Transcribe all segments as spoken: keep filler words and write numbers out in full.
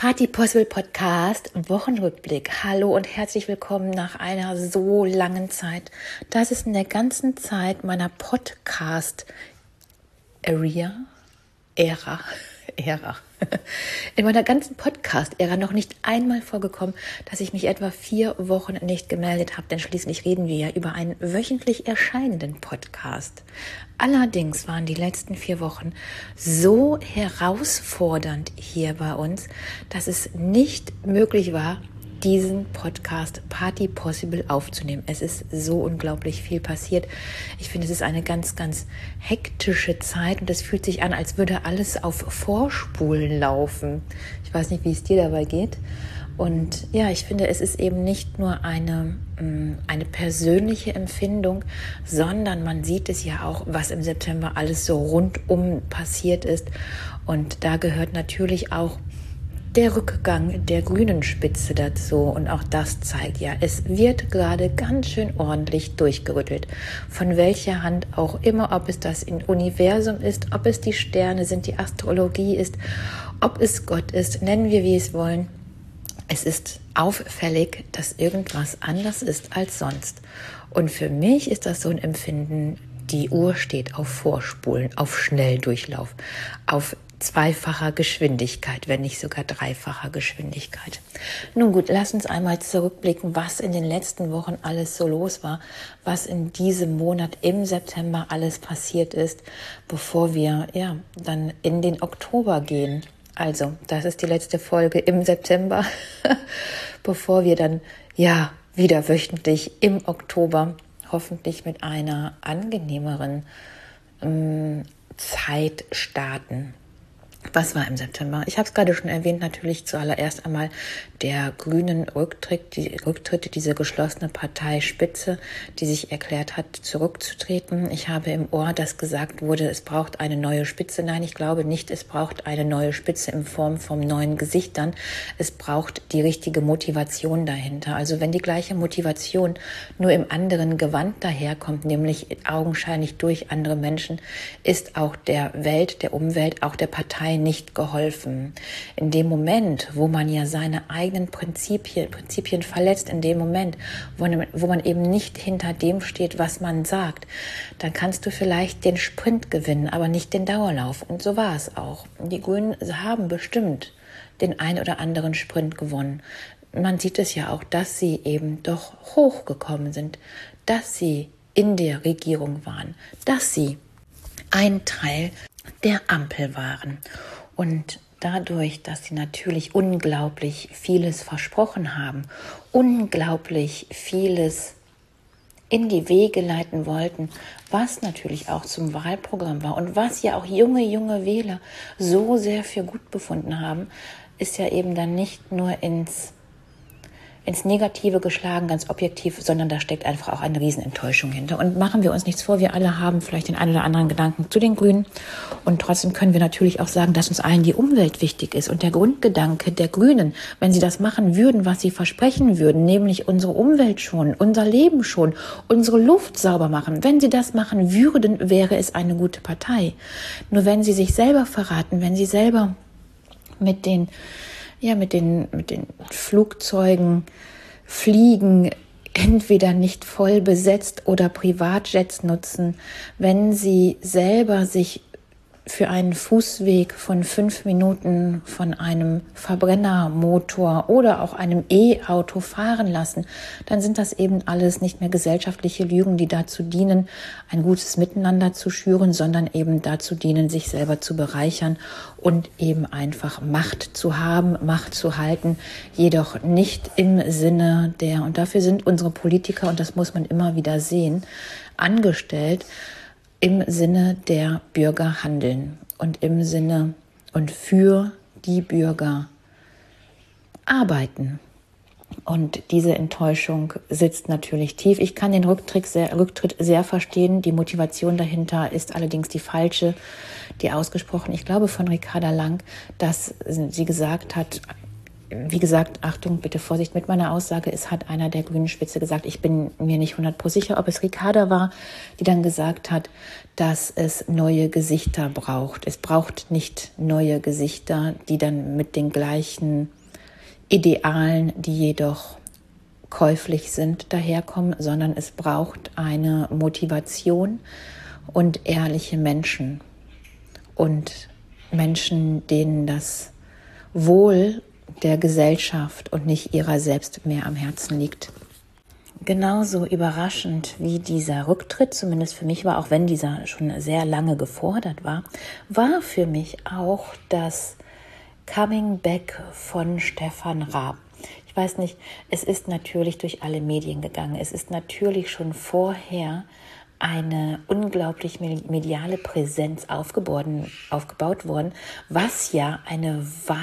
Party Possible Podcast, Wochenrückblick. Hallo und herzlich willkommen nach einer so langen Zeit. Das ist in der ganzen Zeit meiner Podcast-Area, Ära, Ära, in meiner ganzen Podcast-Ära noch nicht einmal vorgekommen, dass ich mich etwa vier Wochen nicht gemeldet habe, denn schließlich reden wir ja über einen wöchentlich erscheinenden Podcast. Allerdings waren die letzten vier Wochen so herausfordernd hier bei uns, dass es nicht möglich war, diesen Podcast Party Possible aufzunehmen. Es ist so unglaublich viel passiert. Ich finde, es ist eine ganz, ganz hektische Zeit und es fühlt sich an, als würde alles auf Vorspulen laufen. Ich weiß nicht, wie es dir dabei geht. Und ja, ich finde, es ist eben nicht nur eine, eine persönliche Empfindung, sondern man sieht es ja auch, was im September alles so rundum passiert ist. Und da gehört natürlich auch der Rückgang der grünen Spitze dazu. Und auch das zeigt ja, es wird gerade ganz schön ordentlich durchgerüttelt. Von welcher Hand auch immer, ob es das Universum ist, ob es die Sterne sind, die Astrologie ist, ob es Gott ist, nennen wir, wie es wollen. Es ist auffällig, dass irgendwas anders ist als sonst. Und für mich ist das so ein Empfinden, die Uhr steht auf Vorspulen, auf Schnelldurchlauf, auf zweifacher Geschwindigkeit, wenn nicht sogar dreifacher Geschwindigkeit. Nun gut, lass uns einmal zurückblicken, was in den letzten Wochen alles so los war, was in diesem Monat im September alles passiert ist, bevor wir ja dann in den Oktober gehen. Also, das ist die letzte Folge im September, bevor wir dann ja wieder wöchentlich im Oktober hoffentlich mit einer angenehmeren ähm, Zeit starten. Was war im September? Ich habe es gerade schon erwähnt, natürlich zuallererst einmal der grünen Rücktritt, die Rücktritt, diese geschlossene Parteispitze, die sich erklärt hat, zurückzutreten. Ich habe im Ohr, dass gesagt wurde, es braucht eine neue Spitze. Nein, ich glaube nicht, es braucht eine neue Spitze in Form von neuen Gesichtern. Es braucht die richtige Motivation dahinter. Also wenn die gleiche Motivation nur im anderen Gewand daherkommt, nämlich augenscheinlich durch andere Menschen, ist auch der Welt, der Umwelt, auch der Partei nicht geholfen. In dem Moment, wo man ja seine eigenen Prinzipien, Prinzipien verletzt, in dem Moment, wo man, wo man eben nicht hinter dem steht, was man sagt, dann kannst du vielleicht den Sprint gewinnen, aber nicht den Dauerlauf. Und so war es auch. Die Grünen haben bestimmt den ein oder anderen Sprint gewonnen. Man sieht es ja auch, dass sie eben doch hochgekommen sind, dass sie in der Regierung waren, dass sie ein Teil der Ampel waren. Und dadurch, dass sie natürlich unglaublich vieles versprochen haben, unglaublich vieles in die Wege leiten wollten, was natürlich auch zum Wahlprogramm war und was ja auch junge, junge Wähler so sehr für gut befunden haben, ist ja eben dann nicht nur ins ins Negative geschlagen, ganz objektiv, sondern da steckt einfach auch eine Riesenenttäuschung hinter. Und machen wir uns nichts vor, wir alle haben vielleicht den einen oder anderen Gedanken zu den Grünen. Und trotzdem können wir natürlich auch sagen, dass uns allen die Umwelt wichtig ist. Und der Grundgedanke der Grünen, wenn sie das machen würden, was sie versprechen würden, nämlich unsere Umwelt schonen, unser Leben schonen, unsere Luft sauber machen, wenn sie das machen würden, wäre es eine gute Partei. Nur wenn sie sich selber verraten, wenn sie selber mit den ja, mit den, mit den Flugzeugen fliegen, entweder nicht voll besetzt oder Privatjets nutzen, wenn sie selber sich für einen Fußweg von fünf Minuten von einem Verbrennermotor oder auch einem E-Auto fahren lassen, dann sind das eben alles nicht mehr gesellschaftliche Lügen, die dazu dienen, ein gutes Miteinander zu schüren, sondern eben dazu dienen, sich selber zu bereichern und eben einfach Macht zu haben, Macht zu halten, jedoch nicht im Sinne der, und dafür sind unsere Politiker, und das muss man immer wieder sehen, angestellt, im Sinne der Bürger handeln und im Sinne und für die Bürger arbeiten. Und diese Enttäuschung sitzt natürlich tief. Ich kann den Rücktritt sehr, Rücktritt sehr verstehen. Die Motivation dahinter ist allerdings die falsche, die ausgesprochen, ich glaube von Ricarda Lang, dass sie gesagt hat, wie gesagt, Achtung, bitte Vorsicht mit meiner Aussage, es hat einer der grünen Spitze gesagt, ich bin mir nicht hundert Prozent sicher, ob es Ricarda war, die dann gesagt hat, dass es neue Gesichter braucht. Es braucht nicht neue Gesichter, die dann mit den gleichen Idealen, die jedoch käuflich sind, daherkommen, sondern es braucht eine Motivation und ehrliche Menschen und Menschen, denen das Wohl der Gesellschaft und nicht ihrer selbst mehr am Herzen liegt. Genauso überraschend wie dieser Rücktritt, zumindest für mich war, auch wenn dieser schon sehr lange gefordert war, war für mich auch das Coming Back von Stefan Raab. Ich weiß nicht, es ist natürlich durch alle Medien gegangen. Es ist natürlich schon vorher eine unglaublich mediale Präsenz aufgebaut, aufgebaut worden, was ja eine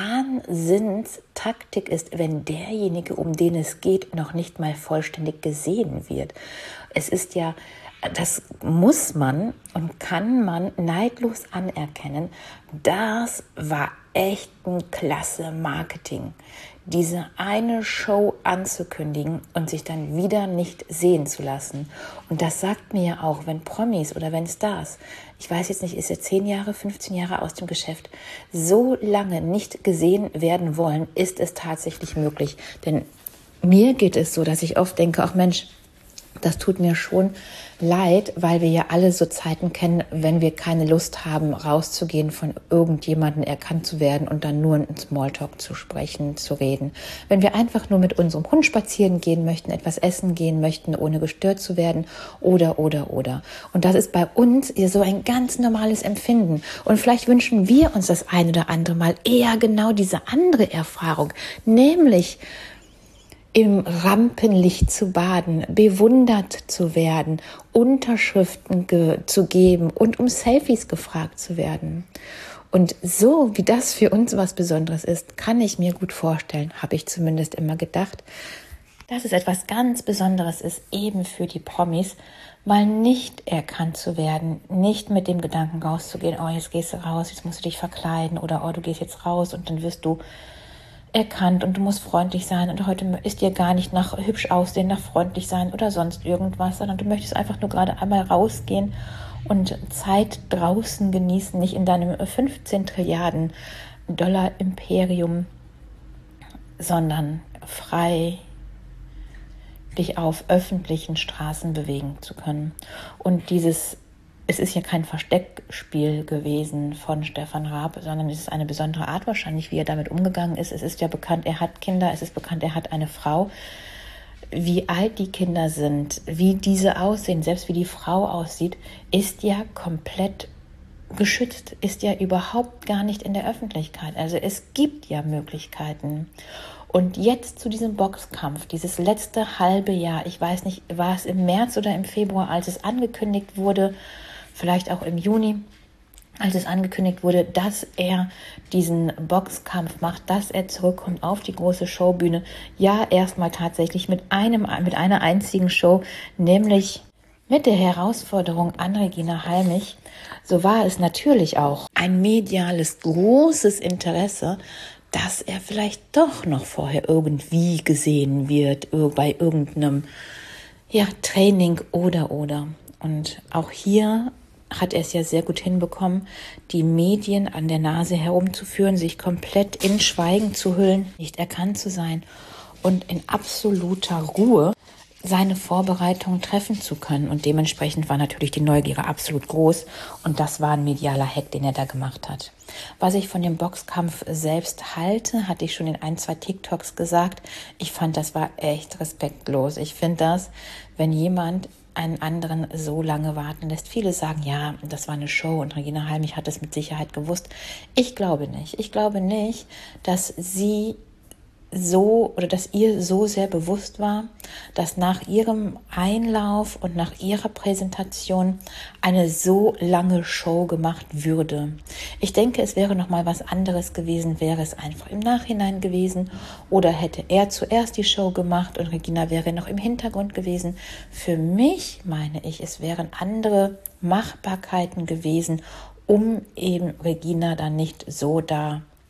Wahnsinnstaktik ist, wenn derjenige, um den es geht, noch nicht mal vollständig gesehen wird. Es ist ja, das muss man und kann man neidlos anerkennen, das war echt ein klasse Marketing. Diese eine Show anzukündigen und sich dann wieder nicht sehen zu lassen. Und das sagt mir ja auch, wenn Promis oder wenn Stars, ich weiß jetzt nicht, ist er zehn Jahre, fünfzehn Jahre aus dem Geschäft, so lange nicht gesehen werden wollen, ist es tatsächlich möglich. Denn mir geht es so, dass ich oft denke, ach Mensch, das tut mir schon leid, weil wir ja alle so Zeiten kennen, wenn wir keine Lust haben, rauszugehen, von irgendjemandem erkannt zu werden und dann nur in Smalltalk zu sprechen, zu reden. Wenn wir einfach nur mit unserem Hund spazieren gehen möchten, etwas essen gehen möchten, ohne gestört zu werden oder, oder, oder. Und das ist bei uns so ein ganz normales Empfinden. Und vielleicht wünschen wir uns das ein oder andere Mal eher genau diese andere Erfahrung, nämlich im Rampenlicht zu baden, bewundert zu werden, Unterschriften ge- zu geben und um Selfies gefragt zu werden. Und so wie das für uns was Besonderes ist, kann ich mir gut vorstellen, habe ich zumindest immer gedacht, dass es etwas ganz Besonderes ist, eben für die Promis, mal nicht erkannt zu werden, nicht mit dem Gedanken rauszugehen, oh, jetzt gehst du raus, jetzt musst du dich verkleiden oder oh, du gehst jetzt raus und dann wirst du erkannt und du musst freundlich sein und heute ist dir gar nicht nach hübsch aussehen, nach freundlich sein oder sonst irgendwas, sondern du möchtest einfach nur gerade einmal rausgehen und Zeit draußen genießen, nicht in deinem fünfzehn Trilliarden Dollar Imperium, sondern frei dich auf öffentlichen Straßen bewegen zu können. Und dieses Es ist ja kein Versteckspiel gewesen von Stefan Raab, sondern es ist eine besondere Art wahrscheinlich, wie er damit umgegangen ist. Es ist ja bekannt, er hat Kinder, es ist bekannt, er hat eine Frau. Wie alt die Kinder sind, wie diese aussehen, selbst wie die Frau aussieht, ist ja komplett geschützt, ist ja überhaupt gar nicht in der Öffentlichkeit. Also es gibt ja Möglichkeiten. Und jetzt zu diesem Boxkampf, dieses letzte halbe Jahr, ich weiß nicht, war es im März oder im Februar, als es angekündigt wurde, vielleicht auch im Juni, als es angekündigt wurde, dass er diesen Boxkampf macht, dass er zurückkommt auf die große Showbühne. Ja, erstmal tatsächlich mit einem, mit einer einzigen Show, nämlich mit der Herausforderung an Regina Halmich. So war es natürlich auch ein mediales großes Interesse, dass er vielleicht doch noch vorher irgendwie gesehen wird, bei irgendeinem ja, Training oder, oder. Und auch hier hat er es ja sehr gut hinbekommen, die Medien an der Nase herumzuführen, sich komplett in Schweigen zu hüllen, nicht erkannt zu sein und in absoluter Ruhe seine Vorbereitungen treffen zu können. Und dementsprechend war natürlich die Neugier absolut groß. Und das war ein medialer Hack, den er da gemacht hat. Was ich von dem Boxkampf selbst halte, hatte ich schon in ein, zwei TikToks gesagt. Ich fand, das war echt respektlos. Ich finde das, wenn jemand einen anderen so lange warten lässt. Viele sagen, ja, das war eine Show und Regina Halmich hat es mit Sicherheit gewusst. Ich glaube nicht. Ich glaube nicht, dass sie so oder dass ihr so sehr bewusst war, dass nach ihrem Einlauf und nach ihrer Präsentation eine so lange Show gemacht würde. Ich denke, es wäre noch mal was anderes gewesen, wäre es einfach im Nachhinein gewesen oder hätte er zuerst die Show gemacht und Regina wäre noch im Hintergrund gewesen. Für mich meine ich, es wären andere Machbarkeiten gewesen, um eben Regina dann nicht so da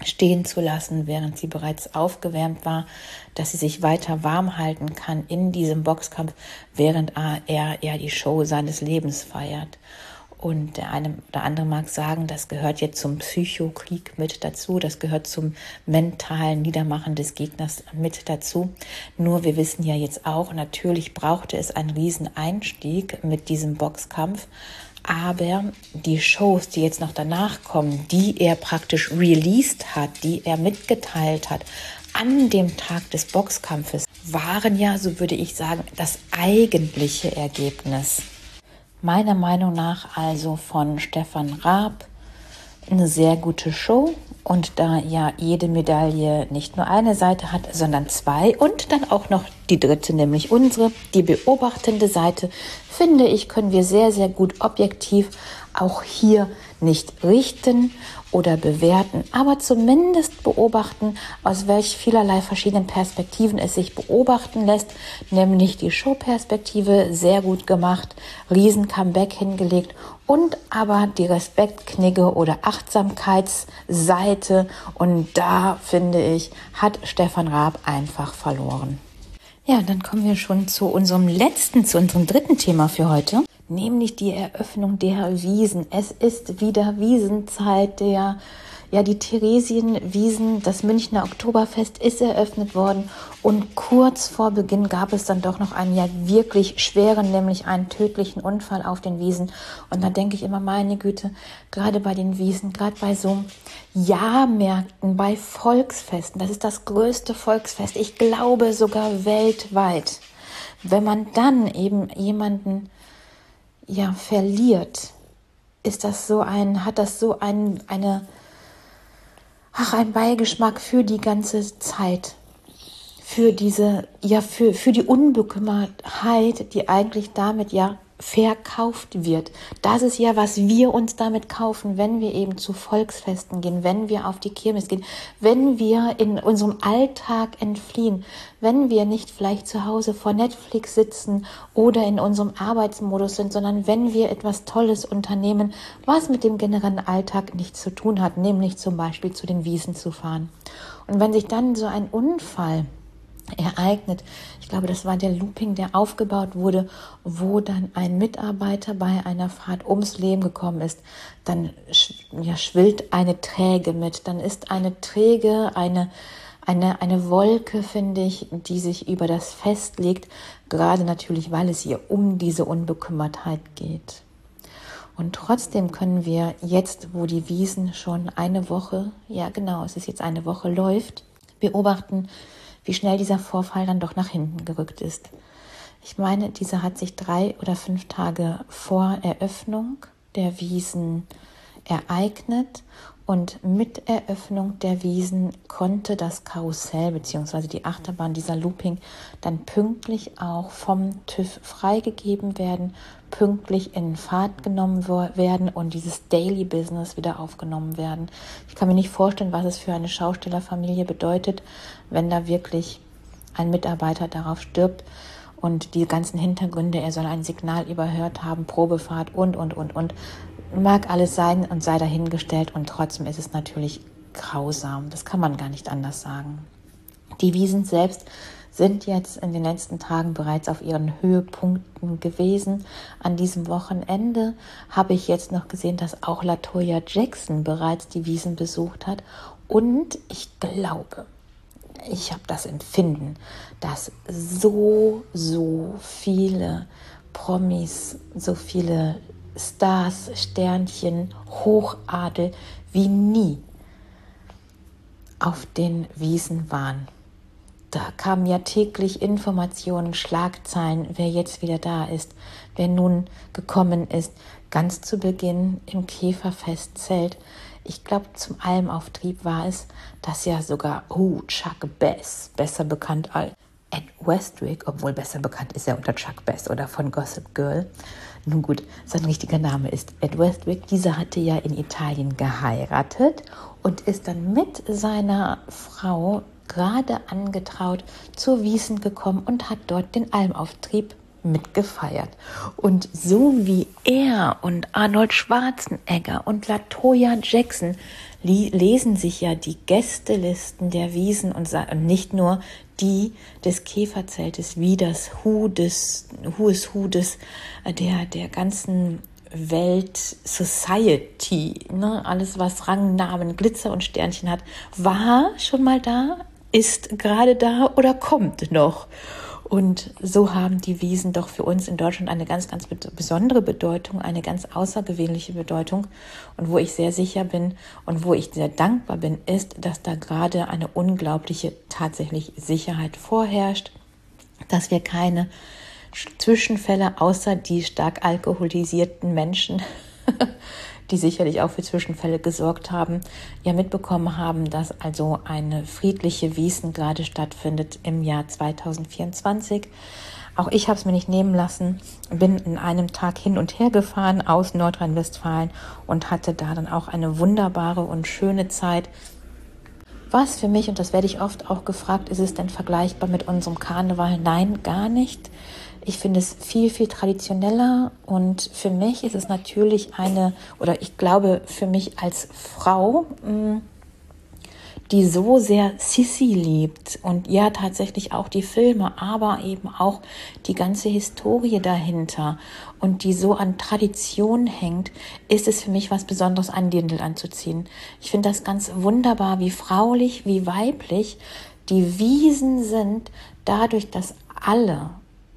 stehen zu lassen, während sie bereits aufgewärmt war, dass sie sich weiter warm halten kann in diesem Boxkampf, während er ja die Show seines Lebens feiert. Und der eine oder andere mag sagen, das gehört jetzt zum Psychokrieg mit dazu, das gehört zum mentalen Niedermachen des Gegners mit dazu. Nur wir wissen ja jetzt auch, natürlich brauchte es einen riesen Einstieg mit diesem Boxkampf, aber die Shows, die jetzt noch danach kommen, die er praktisch released hat, die er mitgeteilt hat an dem Tag des Boxkampfes, waren ja, so würde ich sagen, das eigentliche Ergebnis. Meiner Meinung nach also von Stefan Raab eine sehr gute Show. Und da ja jede Medaille nicht nur eine Seite hat, sondern zwei und dann auch noch die dritte, nämlich unsere, die beobachtende Seite, finde ich, können wir sehr, sehr gut objektiv auch hier nicht richten oder bewerten, aber zumindest beobachten, aus welch vielerlei verschiedenen Perspektiven es sich beobachten lässt, nämlich die Showperspektive, sehr gut gemacht, riesen Comeback hingelegt und aber die Respektknigge oder Achtsamkeitsseite, und da, finde ich, hat Stefan Raab einfach verloren. Ja, dann kommen wir schon zu unserem letzten, zu unserem dritten Thema für heute, nämlich die Eröffnung der Wiesn. Es ist wieder Wiesnzeit, der, ja, die Theresienwiesn, das Münchner Oktoberfest ist eröffnet worden und kurz vor Beginn gab es dann doch noch einen ja wirklich schweren, nämlich einen tödlichen Unfall auf den Wiesn. Und da denke ich immer, meine Güte, gerade bei den Wiesn, gerade bei so Jahrmärkten, bei Volksfesten, das ist das größte Volksfest, ich glaube sogar weltweit, wenn man dann eben jemanden ja verliert, ist das so ein, hat das so ein, eine, ach, ein Beigeschmack für die ganze Zeit, für diese, ja, für, für die Unbekümmertheit, die eigentlich damit ja verkauft wird. Das ist ja, was wir uns damit kaufen, wenn wir eben zu Volksfesten gehen, wenn wir auf die Kirmes gehen, wenn wir in unserem Alltag entfliehen, wenn wir nicht vielleicht zu Hause vor Netflix sitzen oder in unserem Arbeitsmodus sind, sondern wenn wir etwas Tolles unternehmen, was mit dem generellen Alltag nichts zu tun hat, nämlich zum Beispiel zu den Wiesn zu fahren. Und wenn sich dann so ein Unfall ereignet, ich glaube, das war der Looping, der aufgebaut wurde, wo dann ein Mitarbeiter bei einer Fahrt ums Leben gekommen ist, dann ja, schwillt eine Träge mit, dann ist eine Träge, eine, eine, eine Wolke, finde ich, die sich über das Fest legt, gerade natürlich, weil es hier um diese Unbekümmertheit geht. Und trotzdem können wir jetzt, wo die Wiesn schon eine Woche, ja genau, es ist jetzt eine Woche läuft, beobachten, wie schnell dieser Vorfall dann doch nach hinten gerückt ist. Ich meine, dieser hat sich drei oder fünf Tage vor Eröffnung der Wiesn ereignet und mit Eröffnung der Wiesn konnte das Karussell bzw. die Achterbahn, dieser Looping, dann pünktlich auch vom TÜV freigegeben werden, pünktlich in Fahrt genommen werden und dieses Daily Business wieder aufgenommen werden. Ich kann mir nicht vorstellen, was es für eine Schaustellerfamilie bedeutet, wenn da wirklich ein Mitarbeiter darauf stirbt und die ganzen Hintergründe, er soll ein Signal überhört haben, Probefahrt und, und, und, und. Mag alles sein und sei dahingestellt und trotzdem ist es natürlich grausam. Das kann man gar nicht anders sagen. Die Wiesn selbst sind jetzt in den letzten Tagen bereits auf ihren Höhepunkten gewesen. An diesem Wochenende habe ich jetzt noch gesehen, dass auch LaToya Jackson bereits die Wiesn besucht hat. Und ich glaube, ich habe das Empfinden, dass so, so viele Promis, so viele Stars, Sternchen, Hochadel wie nie auf den Wiesn waren. Da kamen ja täglich Informationen, Schlagzeilen, wer jetzt wieder da ist, wer nun gekommen ist. Ganz zu Beginn im Käferfestzelt. Ich glaube, zum Almauftrieb war es, dass ja sogar, oh, Chuck Bass, besser bekannt als Ed Westwick, obwohl besser bekannt ist er unter Chuck Bass oder von Gossip Girl. Nun gut, sein richtiger Name ist Ed Westwick. Dieser hatte ja in Italien geheiratet und ist dann mit seiner Frau gerade angetraut zur Wiesn gekommen und hat dort den Almauftrieb mitgefeiert. Und so wie er und Arnold Schwarzenegger und LaToya Jackson lesen sich ja die Gästelisten der Wiesn und nicht nur die des Käferzeltes, wie das Who des, Who is Who des, der, der ganzen Welt Society, ne? Alles, was Rang, Namen, Glitzer und Sternchen hat, war schon mal da, ist gerade da oder kommt noch. Und so haben die Wiesn doch für uns in Deutschland eine ganz, ganz besondere Bedeutung, eine ganz außergewöhnliche Bedeutung. Und wo ich sehr sicher bin und wo ich sehr dankbar bin, ist, dass da gerade eine unglaubliche tatsächlich Sicherheit vorherrscht, dass wir keine Zwischenfälle außer die stark alkoholisierten Menschen, die sicherlich auch für Zwischenfälle gesorgt haben, ja mitbekommen haben, dass also eine friedliche Wiesn gerade stattfindet im Jahr zweitausendvierundzwanzig. Auch ich habe es mir nicht nehmen lassen, bin in einem Tag hin und her gefahren aus Nordrhein-Westfalen und hatte da dann auch eine wunderbare und schöne Zeit. Was für mich, und das werde ich oft auch gefragt, ist es denn vergleichbar mit unserem Karneval? Nein, gar nicht. Ich finde es viel, viel traditioneller und für mich ist es natürlich eine, oder ich glaube für mich als Frau, die so sehr Sissi liebt und ja tatsächlich auch die Filme, aber eben auch die ganze Historie dahinter und die so an Tradition hängt, ist es für mich was Besonderes, einen Dirndl anzuziehen. Ich finde das ganz wunderbar, wie fraulich, wie weiblich die Wiesn sind, dadurch, dass alle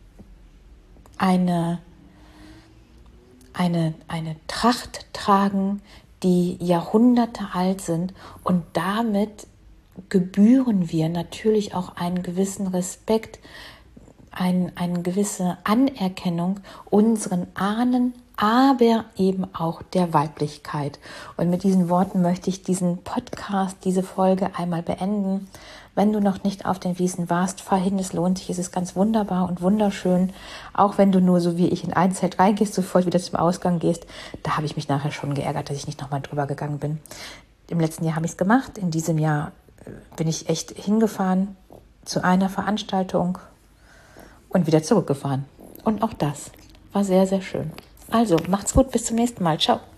eine, eine, eine Tracht tragen, die Jahrhunderte alt sind, und damit gebühren wir natürlich auch einen gewissen Respekt, ein, eine gewisse Anerkennung unseren Ahnen, aber eben auch der Weiblichkeit. Und mit diesen Worten möchte ich diesen Podcast, diese Folge einmal beenden. Wenn du noch nicht auf den Wiesn warst, fahr hin, es lohnt sich, es ist ganz wunderbar und wunderschön. Auch wenn du nur so wie ich in ein Zelt reingehst, sofort wieder zum Ausgang gehst, da habe ich mich nachher schon geärgert, dass ich nicht nochmal drüber gegangen bin. Im letzten Jahr habe ich es gemacht, in diesem Jahr bin ich echt hingefahren zu einer Veranstaltung und wieder zurückgefahren. Und auch das war sehr, sehr schön. Also, macht's gut, bis zum nächsten Mal. Ciao.